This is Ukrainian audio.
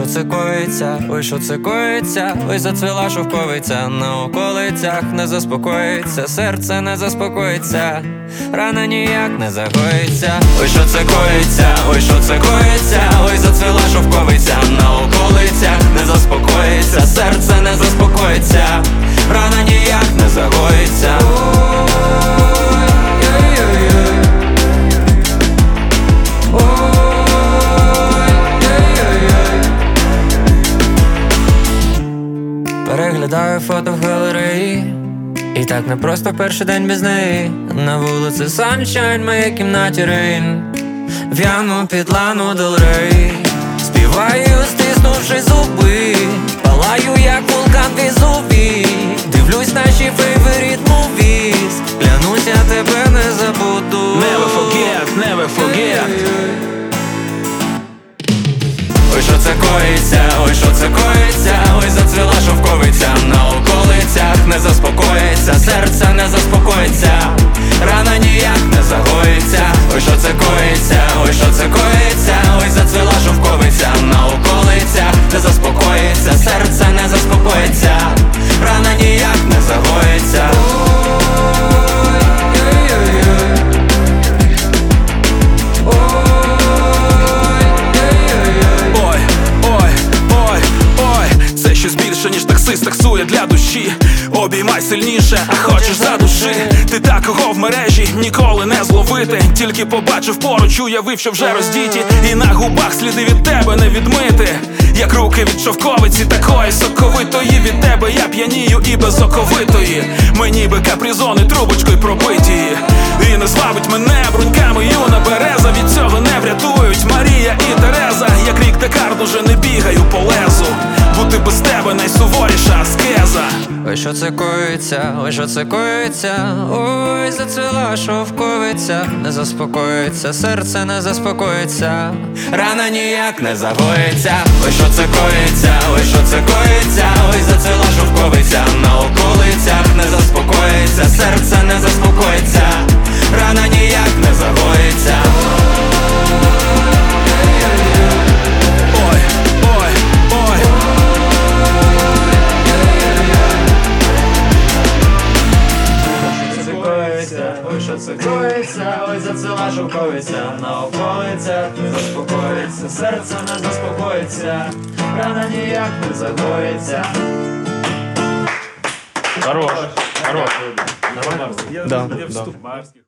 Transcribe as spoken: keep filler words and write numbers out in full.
це коїться, ой, що це коїться, ой, зацвіла шовковиця, на околицях не заспокоїться, серце не заспокоїться, рана ніяк не загоїться. Ой, що це коїться, ой, що це коїться, ой, зацвіла шовковиця, на околицях не заспокоїться, серце не заспокоїться, рана ніяк не загоїться. Переглядаю фото в галереї, і так не просто перший день без неї. На вулиці Sunshine, в моїй кімнаті Rain, в'яну під Лану Дель Рей. Співаю, стиснувши зуби, палаю, як вулкан Везувій. Дивлюсь наші favorite movies, клянусь, я тебе не забуду. Never forget, never forget. Ой, що це коїться, ой, що це коїться, ой, зацвіла шовковиця, на околицях не заспокоїться, серце не заспокоїться, рана ніяк не загоїться. Ой, що це коїться, ой, що це коїться, ой, зацвіла шовковиця, на околицях не заспокоїться, серце не заспокоїться, рана ніяк не загоїться. Ніж таксист таксує для душі. Обіймай сильніше, а хочеш задуши. Ти такого в мережі ніколи не зловити. Тільки побачив поруч, уявив, що вже роздіті, і на губах сліди від тебе не відмити. Як руки від шовковиці, такої соковитої. Від тебе я п'янію і безоковитої. Ми ніби капризони трубочкою пробиті. І не звабить мене бруньками юна береза. Від цього не врятують Марія і Тереза. Як рік Декарт, уже не бігаю по лезу. Бути без тебе найсуворіша аскеза. Ой, що це коїться, ой, що це коїться, ой, зацвіла шовковиця, не заспокоїться, серце не заспокоїться, рана ніяк не загоїться. Ой, що це коїться, ой, що це коїться, ой, зацвіла шовковиця, на околицях не заспокоїться, серце не заспокоїться, рана ніяк не загоїться. Ой, що це коїться, ой, зацвіла шовковиця, на околицях не заспокоїться, серце не заспокоїться, рана ніяк не загоїться. Хорош, хорош. Да, да.